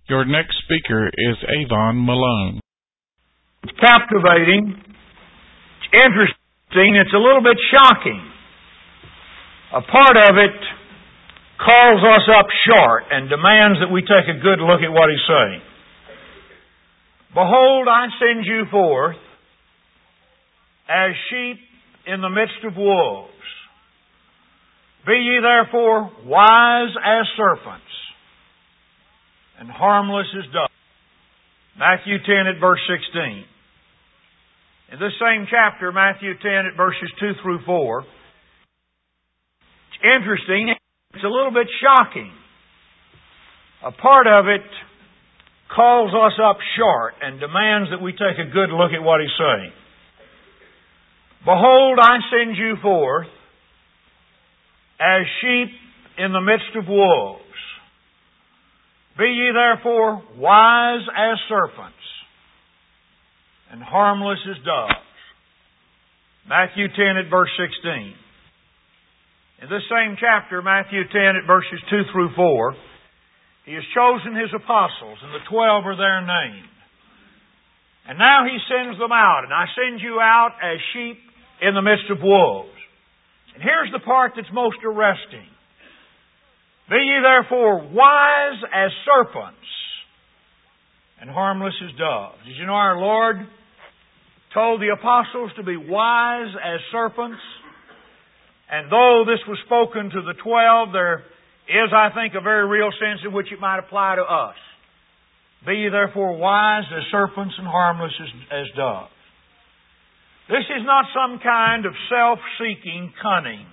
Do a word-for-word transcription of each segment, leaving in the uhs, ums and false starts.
Your next speaker is Avon Malone. It's captivating. It's interesting. It's a little bit shocking. A part of it calls us up short and demands that we take a good look at what He's saying. Behold, I send you forth as sheep in the midst of wolves. Be ye therefore wise as serpents and harmless as doves. Matthew ten at verse sixteen. In this same chapter, Matthew ten at verses two through four, it's interesting. It's a little bit shocking. A part of it calls us up short and demands that we take a good look at what He's saying. Behold, I send you forth as sheep in the midst of wolves. Be ye therefore wise as serpents and harmless as doves. Matthew ten at verse sixteen. In this same chapter, Matthew ten at verses two through four, He has chosen His apostles, and the twelve are there named. And now He sends them out, and I send you out as sheep in the midst of wolves. And here's the part that's most arresting. Be ye therefore wise as serpents and harmless as doves. Did you know our Lord told the apostles to be wise as serpents? And though this was spoken to the twelve, there is, I think, a very real sense in which it might apply to us. Be ye therefore wise as serpents and harmless as, as doves. This is not some kind of self-seeking cunning.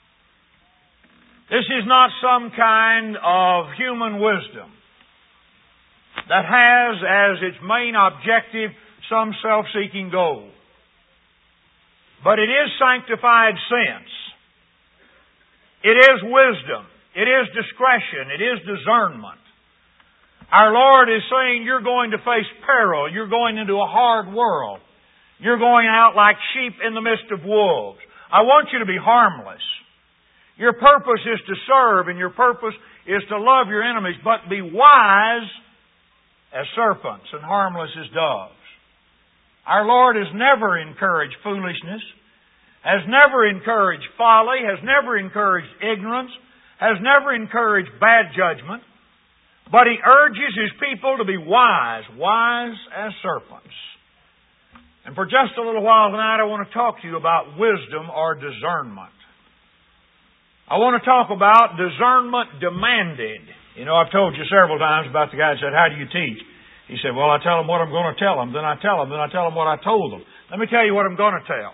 This is not some kind of human wisdom that has as its main objective some self-seeking goal. But it is sanctified sense. It is wisdom. It is discretion. It is discernment. Our Lord is saying you're going to face peril. You're going into a hard world. You're going out like sheep in the midst of wolves. I want you to be harmless. Your purpose is to serve, and your purpose is to love your enemies, but be wise as serpents and harmless as doves. Our Lord has never encouraged foolishness, has never encouraged folly, has never encouraged ignorance, has never encouraged bad judgment, but He urges His people to be wise, wise as serpents. And for just a little while tonight, I want to talk to you about wisdom or discernment. I want to talk about discernment demanded. You know, I've told you several times about the guy that said, how do you teach? He said, well, I tell them what I'm going to tell them, then I tell them, then I tell them what I told them. Let me tell you what I'm going to tell.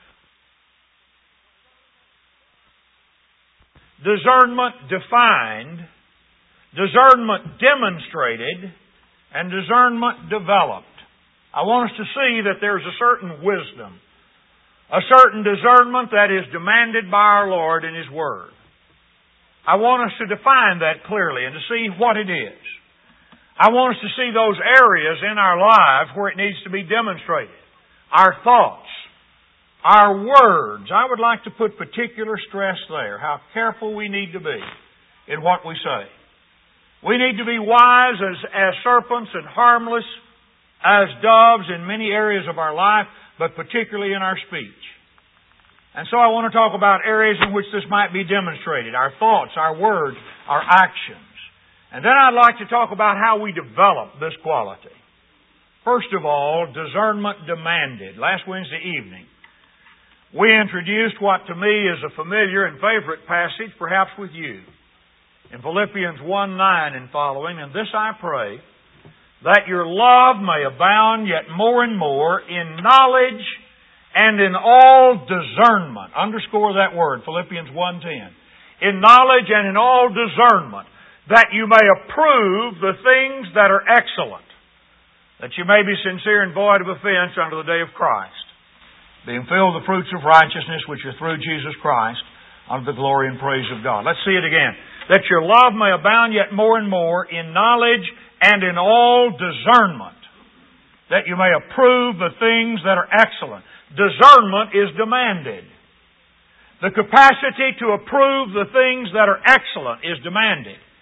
Discernment defined, discernment demonstrated, and discernment developed. I want us to see that there's a certain wisdom, a certain discernment that is demanded by our Lord in His Word. I want us to define that clearly and to see what it is. I want us to see those areas in our lives where it needs to be demonstrated. Our thoughts, our words. I would like to put particular stress there, how careful we need to be in what we say. We need to be wise as, as serpents and harmless as doves in many areas of our life, but particularly in our speech. And so I want to talk about areas in which this might be demonstrated. Our thoughts, our words, our actions. And then I'd like to talk about how we develop this quality. First of all, discernment demanded. Last Wednesday evening, we introduced what to me is a familiar and favorite passage, perhaps with you, in Philippians one nine and following. And this I pray, that your love may abound yet more and more in knowledge and in all discernment. Underscore that word, Philippians one ten. In knowledge and in all discernment, that you may approve the things that are excellent, that you may be sincere and void of offense unto the day of Christ, being filled with the fruits of righteousness which are through Jesus Christ, unto the glory and praise of God. Let's see it again. That your love may abound yet more and more in knowledge and in all discernment, that you may approve the things that are excellent. Discernment is demanded. The capacity to approve the things that are excellent is demanded.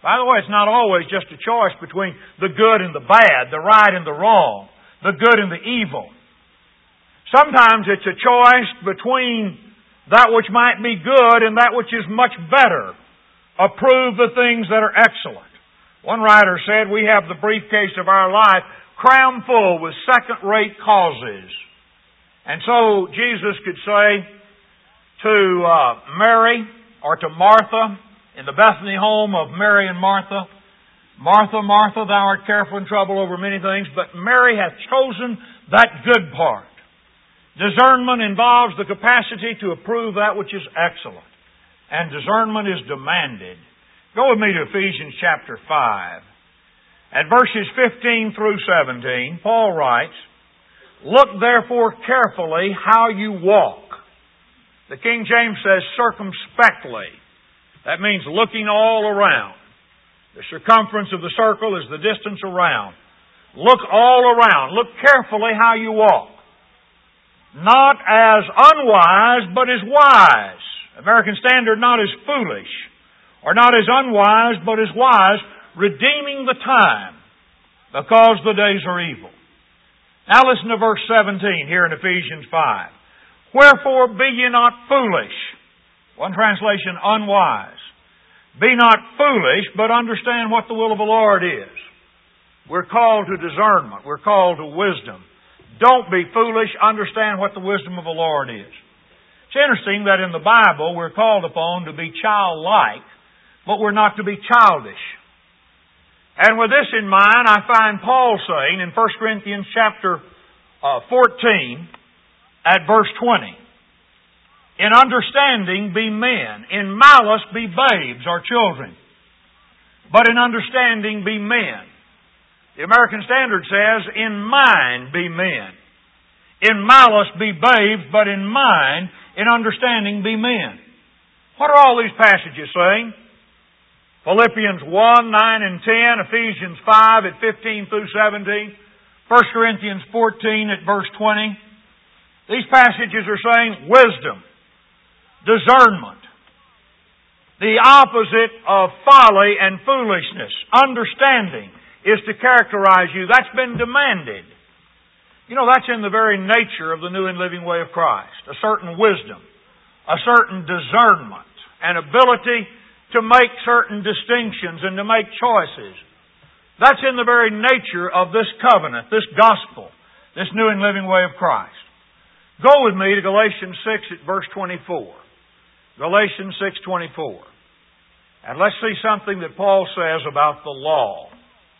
By the way, it's not always just a choice between the good and the bad, the right and the wrong, the good and the evil. Sometimes it's a choice between that which might be good and that which is much better. Approve the things that are excellent. One writer said, we have the briefcase of our life crammed full with second-rate causes. And so Jesus could say to uh, Mary or to Martha in the Bethany home of Mary and Martha, Martha, Martha, thou art careful and troubled over many things, but Mary hath chosen that good part. Discernment involves the capacity to approve that which is excellent. And discernment is demanded. Go with me to Ephesians chapter five. At verses fifteen through seventeen, Paul writes, look therefore carefully how you walk. The King James says circumspectly. That means looking all around. The circumference of the circle is the distance around. Look all around. Look carefully how you walk. Not as unwise, but as wise. American Standard, not as foolish, or not as unwise, but as wise, redeeming the time, because the days are evil. Now listen to verse seventeen here in Ephesians five. Wherefore be ye not foolish. One translation, unwise. Be not foolish, but understand what the will of the Lord is. We're called to discernment. We're called to wisdom. Don't be foolish. Understand what the wisdom of the Lord is. It's interesting that in the Bible we're called upon to be childlike, but we're not to be childish. And with this in mind, I find Paul saying in First Corinthians chapter uh, fourteen at verse twenty, in understanding be men, in malice be babes or children, but in understanding be men. The American Standard says, in mind be men. In malice be babes, but in mind, in understanding be men. What are all these passages saying? Philippians one, nine and ten, Ephesians five at fifteen through seventeen, First Corinthians fourteen at verse twenty. These passages are saying wisdom, discernment, the opposite of folly and foolishness, understanding, is to characterize you. That's been demanded. You know, that's in the very nature of the new and living way of Christ. A certain wisdom, a certain discernment, an ability to make certain distinctions and to make choices. That's in the very nature of this covenant, this gospel, this new and living way of Christ. Go with me to Galatians six at verse twenty-four. Galatians six twenty-four. And let's see something that Paul says about the law.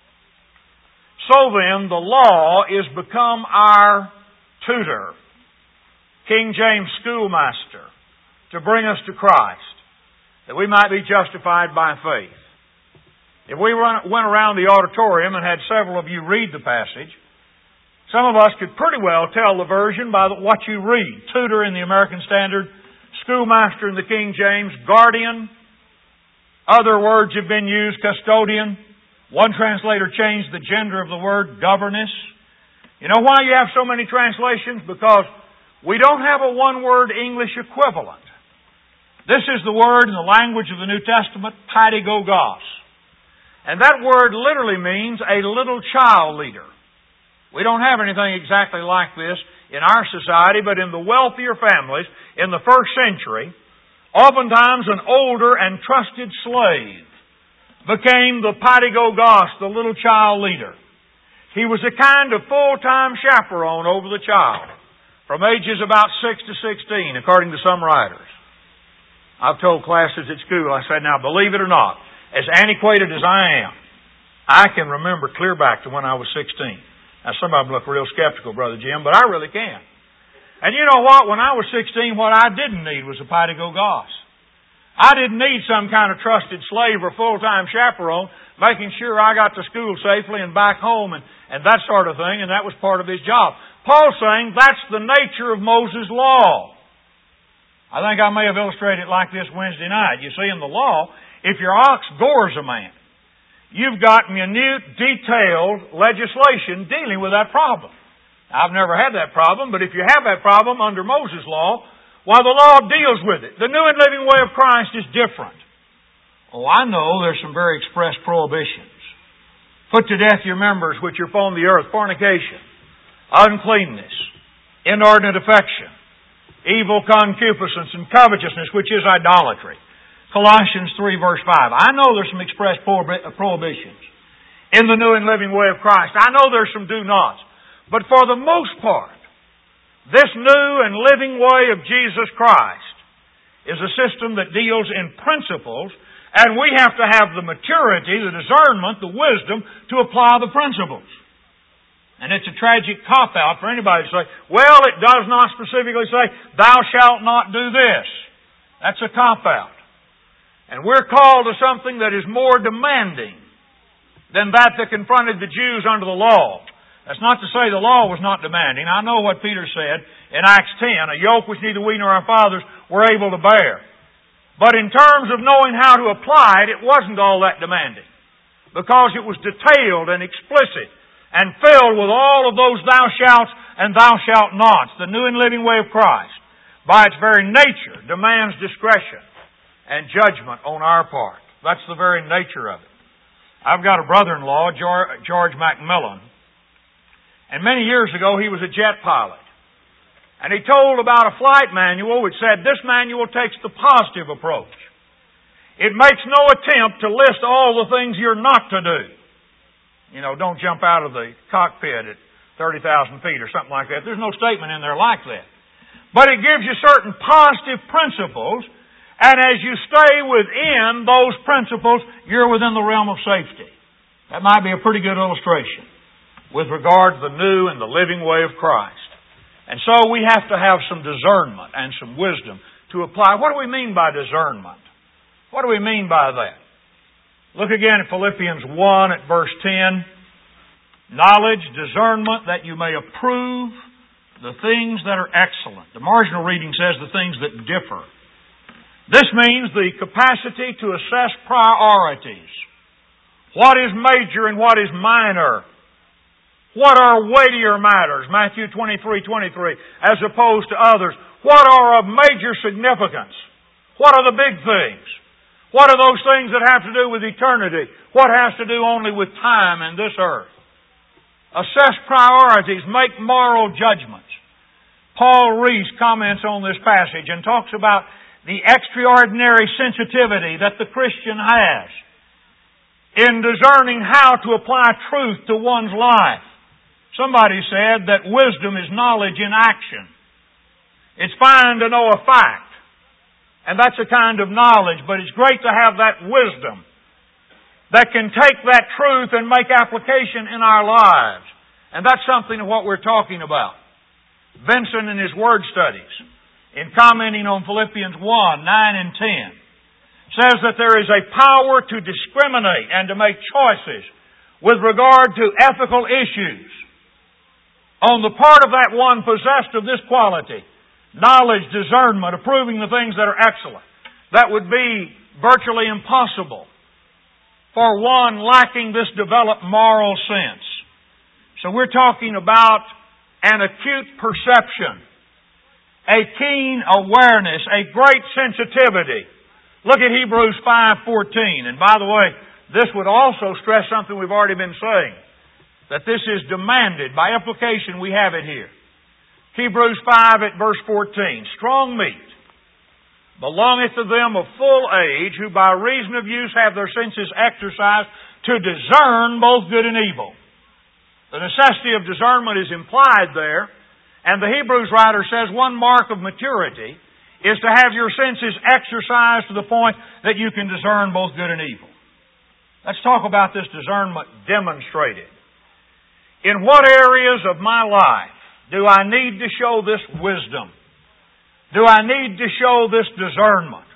So then, the law is become our tutor, King James schoolmaster, to bring us to Christ, that we might be justified by faith. If we run, went around the auditorium and had several of you read the passage, some of us could pretty well tell the version by what you read. Tutor in the American Standard, schoolmaster in the King James, guardian. Other words have been used, custodian. One translator changed the gender of the word, governess. You know why you have so many translations? Because we don't have a one-word English equivalent. This is the word in the language of the New Testament, paidagogos. And that word literally means a little child leader. We don't have anything exactly like this in our society, but in the wealthier families in the first century, oftentimes an older and trusted slave became the paidagogos, the little child leader. He was a kind of full-time chaperone over the child, from ages about six to sixteen, according to some writers. I've told classes at school, I said, now believe it or not, as antiquated as I am, I can remember clear back to when I was sixteen. Now some of them look real skeptical, Brother Jim, but I really can. And you know what? When I was sixteen, what I didn't need was a paidagogos. I didn't need some kind of trusted slave or full-time chaperone making sure I got to school safely and back home and, and that sort of thing, and that was part of his job. Paul's saying that's the nature of Moses' law. I think I may have illustrated it like this Wednesday night. You see, in the law, if your ox gores a man, you've got minute, detailed legislation dealing with that problem. Now, I've never had that problem, but if you have that problem under Moses' law, well, the law deals with it. The new and living way of Christ is different. Oh, I know there's some very express prohibitions. Put to death your members which are upon the earth: fornication, uncleanness, inordinate affection, evil concupiscence, and covetousness, which is idolatry. Colossians three verse five. I know there's some express prohibitions in the new and living way of Christ. I know there's some do-nots. But for the most part, this new and living way of Jesus Christ is a system that deals in principles, and we have to have the maturity, the discernment, the wisdom to apply the principles. And it's a tragic cop-out for anybody to say, well, it does not specifically say, thou shalt not do this. That's a cop-out. And we're called to something that is more demanding than that that confronted the Jews under the law. That's not to say the law was not demanding. I know what Peter said in Acts ten, a yoke which neither we nor our fathers were able to bear. But in terms of knowing how to apply it, it wasn't all that demanding, because it was detailed and explicit and filled with all of those thou shalts and thou shalt nots. The new and living way of Christ, by its very nature, demands discretion and judgment on our part. That's the very nature of it. I've got a brother-in-law, George Macmillan, and many years ago he was a jet pilot. And he told about a flight manual which said, this manual takes the positive approach. It makes no attempt to list all the things you're not to do. You know, don't jump out of the cockpit at thirty thousand feet or something like that. There's no statement in there like that. But it gives you certain positive principles, and as you stay within those principles, you're within the realm of safety. That might be a pretty good illustration with regard to the new and the living way of Christ. And so we have to have some discernment and some wisdom to apply. What do we mean by discernment? What do we mean by that? Look again at Philippians one at verse ten. Knowledge, discernment, that you may approve the things that are excellent. The marginal reading says the things that differ. This means the capacity to assess priorities. What is major and what is minor? What are weightier matters? Matthew twenty-three twenty-three, as opposed to others. What are of major significance? What are the big things? What are those things that have to do with eternity? What has to do only with time and this earth? Assess priorities. Make moral judgments. Paul Rees comments on this passage and talks about the extraordinary sensitivity that the Christian has in discerning how to apply truth to one's life. Somebody said that wisdom is knowledge in action. It's fine to know a fact, and that's a kind of knowledge, but it's great to have that wisdom that can take that truth and make application in our lives. And that's something of what we're talking about. Benson in his word studies, in commenting on Philippians one, nine and ten, says that there is a power to discriminate and to make choices with regard to ethical issues on the part of that one possessed of this quality, knowledge, discernment, approving the things that are excellent. That would be virtually impossible for one lacking this developed moral sense. So we're talking about an acute perception, a keen awareness, a great sensitivity. Look at Hebrews five fourteen. And by the way, this would also stress something we've already been saying, that this is demanded. By application, we have it here. Hebrews five at verse fourteen. Strong meat belongeth to them of full age, who by reason of use have their senses exercised to discern both good and evil. The necessity of discernment is implied there, and the Hebrews writer says one mark of maturity is to have your senses exercised to the point that you can discern both good and evil. Let's talk about this discernment demonstrated. In what areas of my life do I need to show this wisdom? Do I need to show this discernment?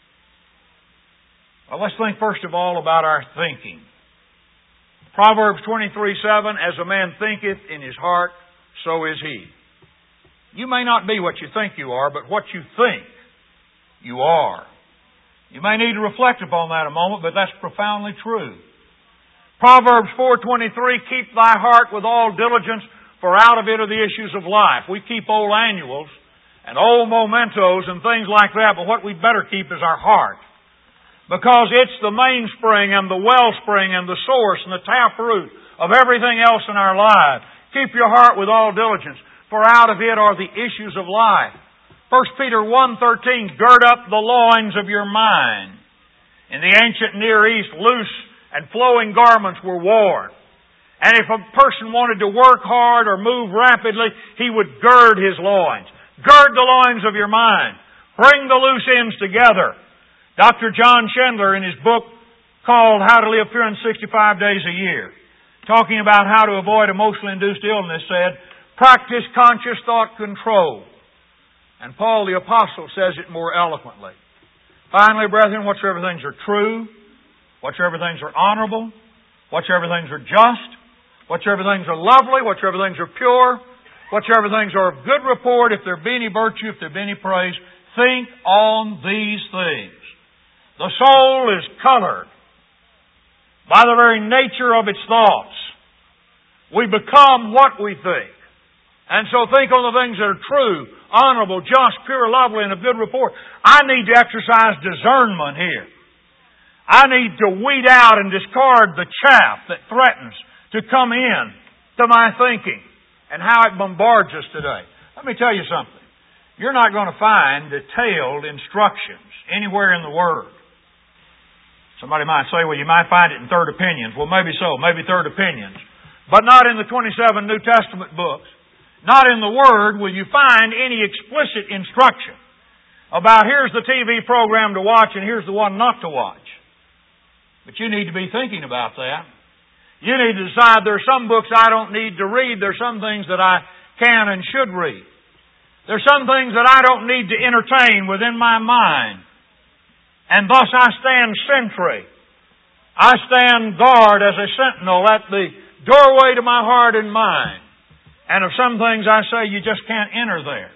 Well, let's think first of all about our thinking. Proverbs twenty-three seven, as a man thinketh in his heart, so is he. You may not be what you think you are, but what you think, you are. You may need to reflect upon that a moment, but that's profoundly true. Proverbs four twenty-three, keep thy heart with all diligence, for out of it are the issues of life. We keep old annuals and old mementos and things like that, but what we'd better keep is our heart. because it's the mainspring and the wellspring and the source and the taproot of everything else in our life. Keep your heart with all diligence, for out of it are the issues of life. First Peter one thirteen, gird up the loins of your mind. In the ancient Near East, loose and flowing garments were worn. And if a person wanted to work hard or move rapidly, he would gird his loins. Gird the loins of your mind. Bring the loose ends together. Doctor John Schindler, in his book called How to Live three hundred sixty-five Days a Year, talking about how to avoid emotionally induced illness, said, practice conscious thought control. And Paul the Apostle says it more eloquently. Finally, brethren, whatsoever things are true, whatsoever things are honorable, whatsoever things are just, whatsoever things are lovely, whatsoever things are pure, whatsoever things are of good report, if there be any virtue, if there be any praise, think on these things. The soul is colored by the very nature of its thoughts. We become what we think. And so think on the things that are true, honorable, just, pure, lovely, and of good report. I need to exercise discernment here. I need to weed out and discard the chaff that threatens to come in to my thinking and how it bombards us today. Let me tell you something. You're not going to find detailed instructions anywhere in the Word. Somebody might say, well, you might find it in third opinions. Well, maybe so, maybe third opinions. But not in the twenty-seven New Testament books. Not in the Word will you find any explicit instruction about here's the T V program to watch and here's the one not to watch. But you need to be thinking about that. You need to decide there are some books I don't need to read. There are some things that I can and should read. There are some things that I don't need to entertain within my mind. And thus I stand sentry. I stand guard as a sentinel at the doorway to my heart and mind. And of some things I say you just can't enter there.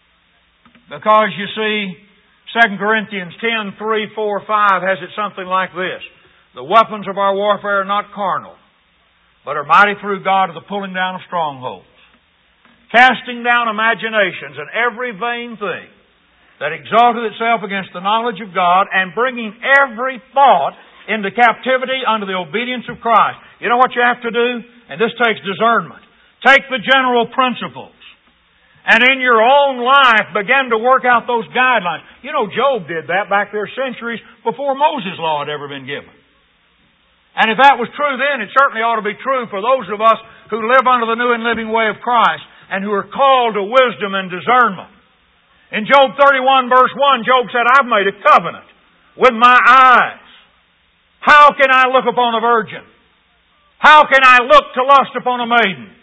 Because you see, Second Corinthians ten, three, four, five has it something like this. The weapons of our warfare are not carnal, but are mighty through God to the pulling down of strongholds. Casting down imaginations and every vain thing that exalted itself against the knowledge of God, and bringing every thought into captivity under the obedience of Christ. You know what you have to do? And this takes discernment. Take the general principles and in your own life begin to work out those guidelines. You know, Job did that back there centuries before Moses' law had ever been given. And if that was true then, it certainly ought to be true for those of us who live under the new and living way of Christ and who are called to wisdom and discernment. In Job thirty-one verse one, Job said, I've made a covenant with my eyes. How can I look upon a virgin? How can I look to lust upon a maiden?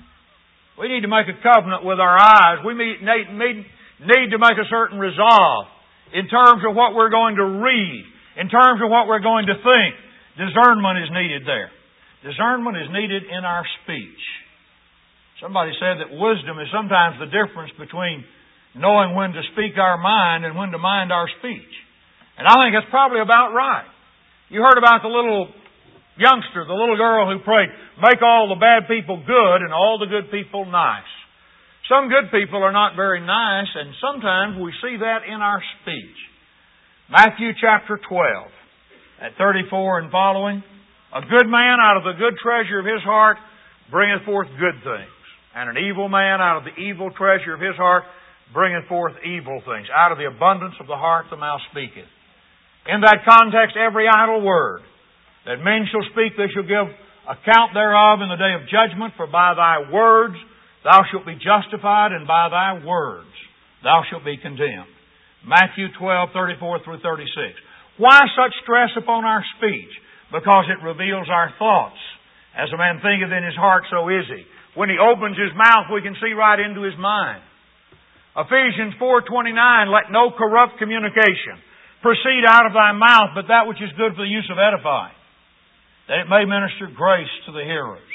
We need to make a covenant with our eyes. We need, need, need to make a certain resolve in terms of what we're going to read, in terms of what we're going to think. Discernment is needed there. Discernment is needed in our speech. Somebody said that wisdom is sometimes the difference between knowing when to speak our mind and when to mind our speech. And I think that's probably about right. You heard about the little youngster, the little girl who prayed, make all the bad people good and all the good people nice. Some good people are not very nice, and sometimes we see that in our speech. Matthew chapter twelve, at thirty-four and following, a good man out of the good treasure of his heart bringeth forth good things, and an evil man out of the evil treasure of his heart bringeth forth evil things. Out of the abundance of the heart the mouth speaketh. In that context, every idle word that men shall speak, they shall give account thereof in the day of judgment, for by thy words thou shalt be justified, and by thy words thou shalt be condemned. Matthew twelve, thirty-four through thirty-six. Why such stress upon our speech? Because it reveals our thoughts. As a man thinketh in his heart, so is he. When he opens his mouth, we can see right into his mind. Ephesians four twenty-nine, let no corrupt communication proceed out of thy mouth, but that which is good for the use of edifying, that it may minister grace to the hearers.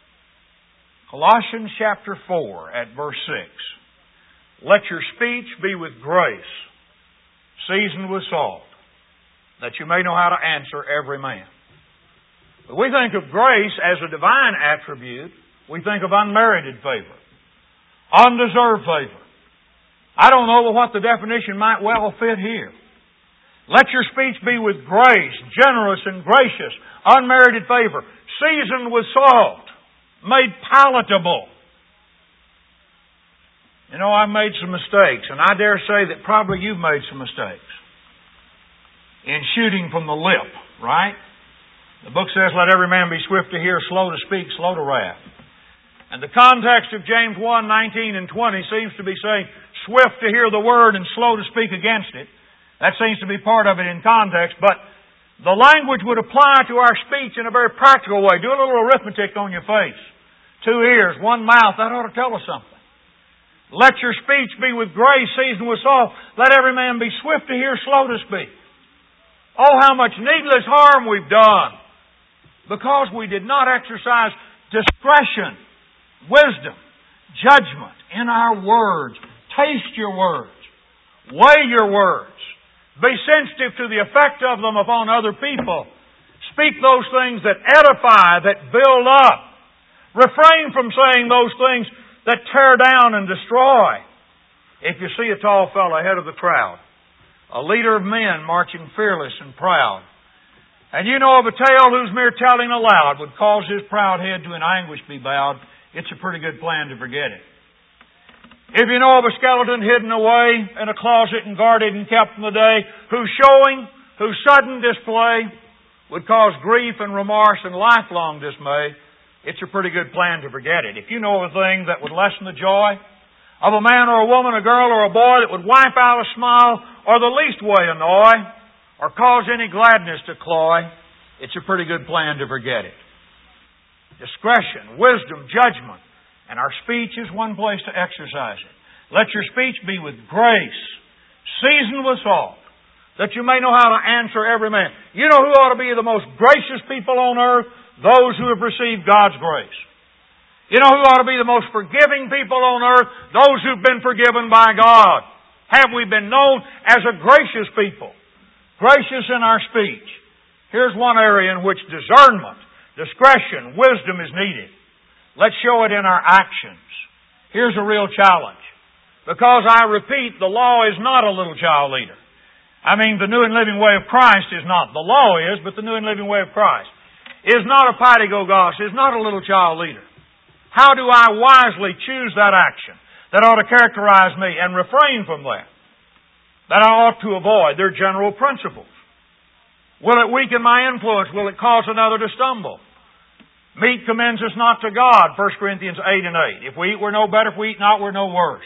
Colossians chapter four at verse six. Let your speech be with grace, seasoned with salt, that you may know how to answer every man. But we think of grace as a divine attribute. We think of unmerited favor, undeserved favor. I don't know what the definition might well fit here. Let your speech be with grace, generous and gracious, unmerited favor, seasoned with salt, made palatable. You know, I've made some mistakes, and I dare say that probably you've made some mistakes in shooting from the lip, right? The book says, let every man be swift to hear, slow to speak, slow to wrath. And the context of James one, nineteen and twenty seems to be saying, swift to hear the word and slow to speak against it. That seems to be part of it in context, but the language would apply to our speech in a very practical way. Do a little arithmetic on your face. Two ears, one mouth, that ought to tell us something. Let your speech be with grace, seasoned with salt. Let every man be swift to hear, slow to speak. Oh, how much needless harm we've done because we did not exercise discretion, wisdom, judgment in our words. Taste your words. Weigh your words. Be sensitive to the effect of them upon other people. Speak those things that edify, that build up. Refrain from saying those things that tear down and destroy. If you see a tall fellow ahead of the crowd, a leader of men marching fearless and proud, and you know of a tale whose mere telling aloud would cause his proud head to in anguish be bowed, it's a pretty good plan to forget it. If you know of a skeleton hidden away in a closet and guarded and kept from the day, whose showing, whose sudden display would cause grief and remorse and lifelong dismay, it's a pretty good plan to forget it. If you know of a thing that would lessen the joy of a man or a woman, a girl or a boy, that would wipe out a smile or the least way annoy or cause any gladness to cloy, it's a pretty good plan to forget it. Discretion, wisdom, judgment, and our speech is one place to exercise it. Let your speech be with grace, seasoned with salt, that you may know how to answer every man. You know who ought to be the most gracious people on earth? Those who have received God's grace. You know who ought to be the most forgiving people on earth? Those who've been forgiven by God. Have we been known as a gracious people? Gracious in our speech. Here's one area in which discernment, discretion, wisdom is needed. Let's show it in our actions. Here's a real challenge. Because I repeat, the law is not a little child leader. I mean, the new and living way of Christ is not. The law is, but the new and living way of Christ is not a patty-go-gosh, is not a little child leader. How do I wisely choose that action that ought to characterize me and refrain from that? That I ought to avoid. They're general principles. Will it weaken my influence? Will it cause another to stumble? Meat commends us not to God, First Corinthians eight and eight. If we eat, we're no better. If we eat not, we're no worse.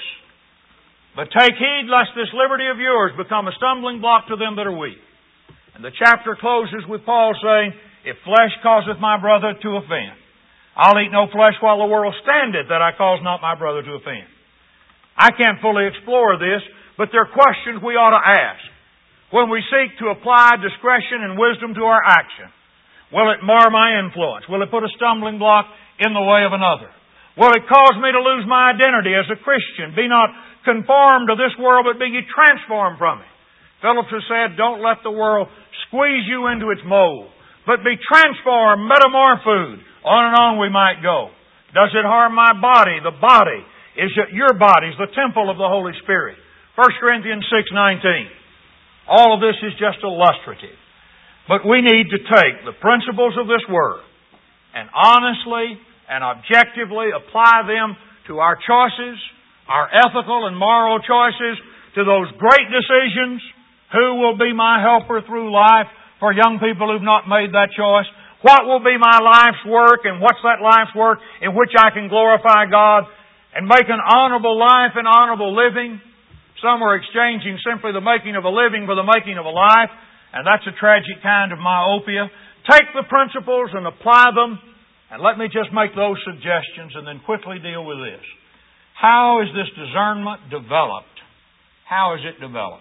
But take heed lest this liberty of yours become a stumbling block to them that are weak. And the chapter closes with Paul saying, if flesh causeth my brother to offend, I'll eat no flesh while the world standeth, that I cause not my brother to offend. I can't fully explore this, but there are questions we ought to ask. When we seek to apply discretion and wisdom to our action, will it mar my influence? Will it put a stumbling block in the way of another? Will it cause me to lose my identity as a Christian? Be not conformed to this world, but be ye transformed from it. Phillips has said, don't let the world squeeze you into its mold, but be transformed, metamorphosed. On and on we might go. Does it harm my body? The body is your body, is the temple of the Holy Spirit. First Corinthians six nineteen. All of this is just illustrative. But we need to take the principles of this Word and honestly and objectively apply them to our choices, our ethical and moral choices, to those great decisions. Who will be my helper through life for young people who've not made that choice? What will be my life's work, and what's that life's work in which I can glorify God and make an honorable life and honorable living? Some are exchanging simply the making of a living for the making of a life, and that's a tragic kind of myopia. Take the principles and apply them, and let me just make those suggestions and then quickly deal with this. How is this discernment developed? How is it developed?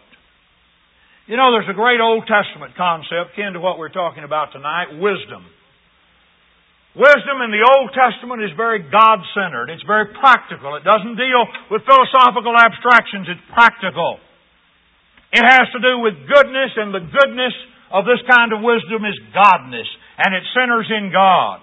You know, there's a great Old Testament concept akin to what we're talking about tonight, wisdom. Wisdom in the Old Testament is very God-centered. It's very practical. It doesn't deal with philosophical abstractions. It's practical. It has to do with goodness, and the goodness of this kind of wisdom is godness, and it centers in God.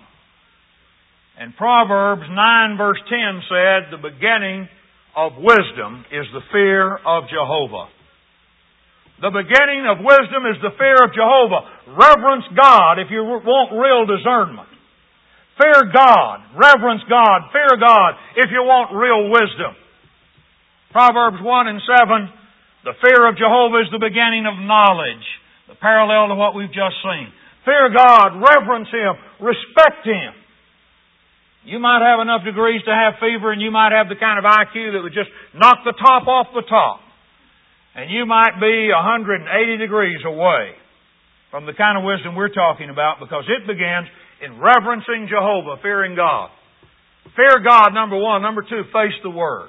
And Proverbs nine verse ten said, the beginning of wisdom is the fear of Jehovah. The beginning of wisdom is the fear of Jehovah. Reverence God if you want real discernment. Fear God. Reverence God. Fear God if you want real wisdom. Proverbs one and seven, the fear of Jehovah is the beginning of knowledge. The parallel to what we've just seen. Fear God. Reverence Him. Respect Him. You might have enough degrees to have fever, and you might have the kind of I Q that would just knock the top off the top. And you might be one hundred eighty degrees away from the kind of wisdom we're talking about, because it begins in reverencing Jehovah, fearing God. Fear God, number one. Number two, face the Word.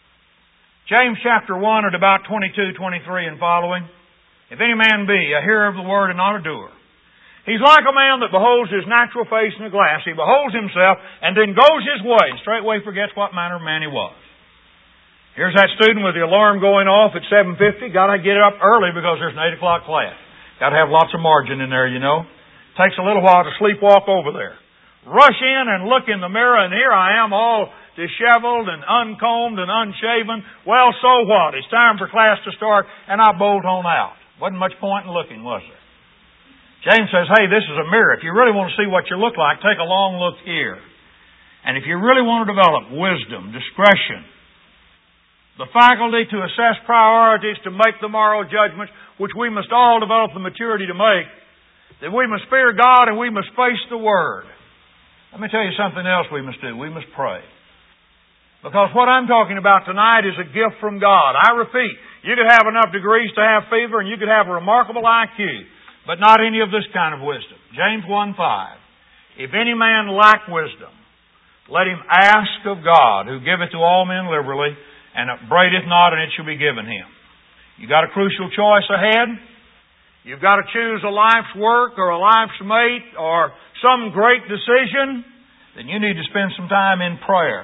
James chapter one at about twenty-two, twenty-three and following. If any man be a hearer of the Word and not a doer, he's like a man that beholds his natural face in a glass. He beholds himself and then goes his way and straightway forgets what manner of man he was. Here's that student with the alarm going off at seven fifty. Got to get up early because there's an eight o'clock class. Got to have lots of margin in there, you know. Takes a little while to sleepwalk over there. Rush in and look in the mirror, and here I am all disheveled and uncombed and unshaven. Well, so what? It's time for class to start, and I bolt on out. Wasn't much point in looking, was there? James says, hey, this is a mirror. If you really want to see what you look like, take a long look here. And if you really want to develop wisdom, discretion, the faculty to assess priorities, to make the moral judgments, which we must all develop the maturity to make, then we must fear God and we must face the Word. Let me tell you something else we must do. We must pray. Because what I'm talking about tonight is a gift from God. I repeat, you could have enough degrees to have fever and you could have a remarkable I Q, but not any of this kind of wisdom. James one five. If any man lack wisdom, let him ask of God, who giveth to all men liberally, and upbraideth not, and it shall be given him. You got a crucial choice ahead. You've got to choose a life's work or a life's mate or some great decision. Then you need to spend some time in prayer.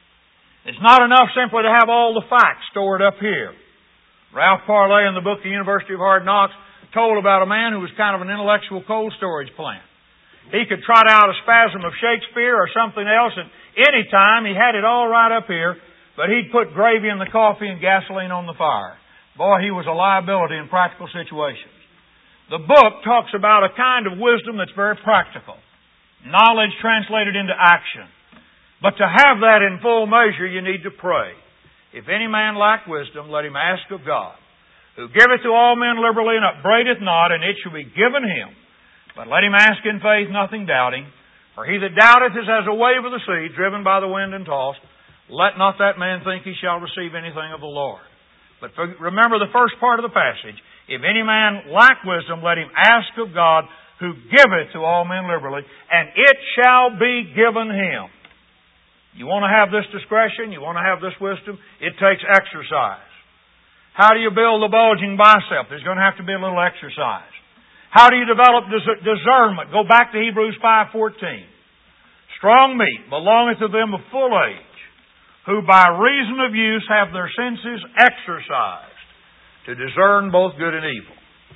It's not enough simply to have all the facts stored up here. Ralph Parley in the book The University of Hard Knocks told about a man who was kind of an intellectual cold storage plant. He could trot out a spasm of Shakespeare or something else at any time. He had it all right up here. But he'd put gravy in the coffee and gasoline on the fire. Boy, he was a liability in practical situations. The book talks about a kind of wisdom that's very practical. Knowledge translated into action. But to have that in full measure, you need to pray. If any man lack wisdom, let him ask of God, who giveth to all men liberally and upbraideth not, and it shall be given him. But let him ask in faith, nothing doubting. For he that doubteth is as a wave of the sea, driven by the wind and tossed. Let not that man think he shall receive anything of the Lord. But for, remember the first part of the passage. If any man lack wisdom, let him ask of God, who giveth to all men liberally, and it shall be given him. You want to have this discretion? You want to have this wisdom? It takes exercise. How do you build the bulging bicep? There's going to have to be a little exercise. How do you develop discernment? Go back to Hebrews five fourteen. Strong meat belongeth to them of full age, who by reason of use have their senses exercised to discern both good and evil.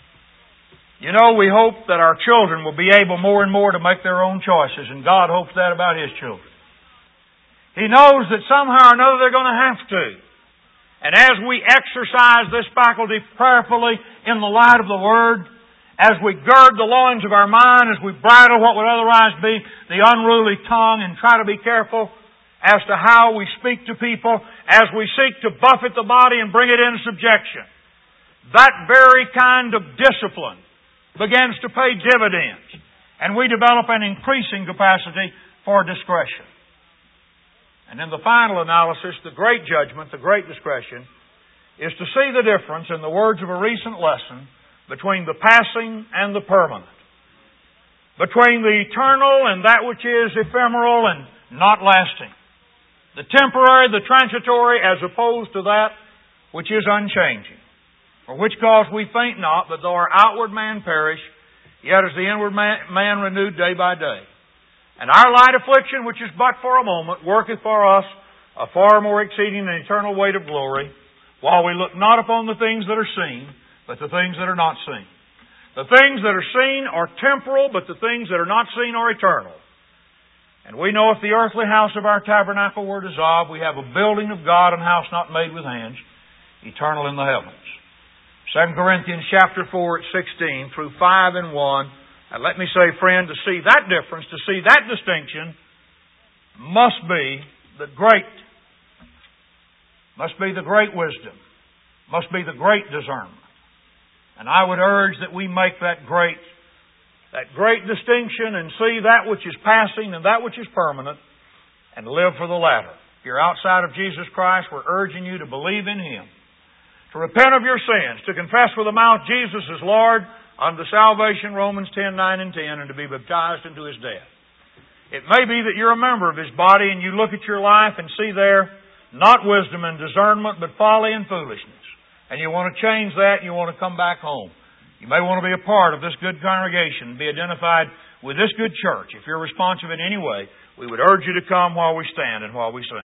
You know, we hope that our children will be able more and more to make their own choices, and God hopes that about His children. He knows that somehow or another they're going to have to. And as we exercise this faculty prayerfully in the light of the Word, as we gird the loins of our mind, as we bridle what would otherwise be the unruly tongue and try to be careful as to how we speak to people, as we seek to buffet the body and bring it into subjection. That very kind of discipline begins to pay dividends, and we develop an increasing capacity for discretion. And in the final analysis, the great judgment, the great discretion, is to see the difference, in the words of a recent lesson, between the passing and the permanent. Between the eternal and that which is ephemeral and not lasting. The temporary, the transitory, as opposed to that which is unchanging. For which cause we faint not, but though our outward man perish, yet is the inward man, man renewed day by day. And our light affliction, which is but for a moment, worketh for us a far more exceeding and eternal weight of glory, while we look not upon the things that are seen, but the things that are not seen. The things that are seen are temporal, but the things that are not seen are eternal. And we know if the earthly house of our tabernacle were dissolved, we have a building of God and house not made with hands, eternal in the heavens. Second Corinthians chapter four at sixteen through five and one. And let me say, friend, to see that difference, to see that distinction, must be the great, must be the great wisdom, must be the great discernment. And I would urge that we make that great, that great distinction and see that which is passing and that which is permanent and live for the latter. If you're outside of Jesus Christ, we're urging you to believe in Him, to repent of your sins, to confess with the mouth Jesus is Lord unto salvation, Romans ten, nine and ten, and to be baptized into His death. It may be that you're a member of His body and you look at your life and see there not wisdom and discernment, but folly and foolishness. And you want to change that and you want to come back home. You may want to be a part of this good congregation, be identified with this good church. If you're responsive in any way, we would urge you to come while we stand and while we sing.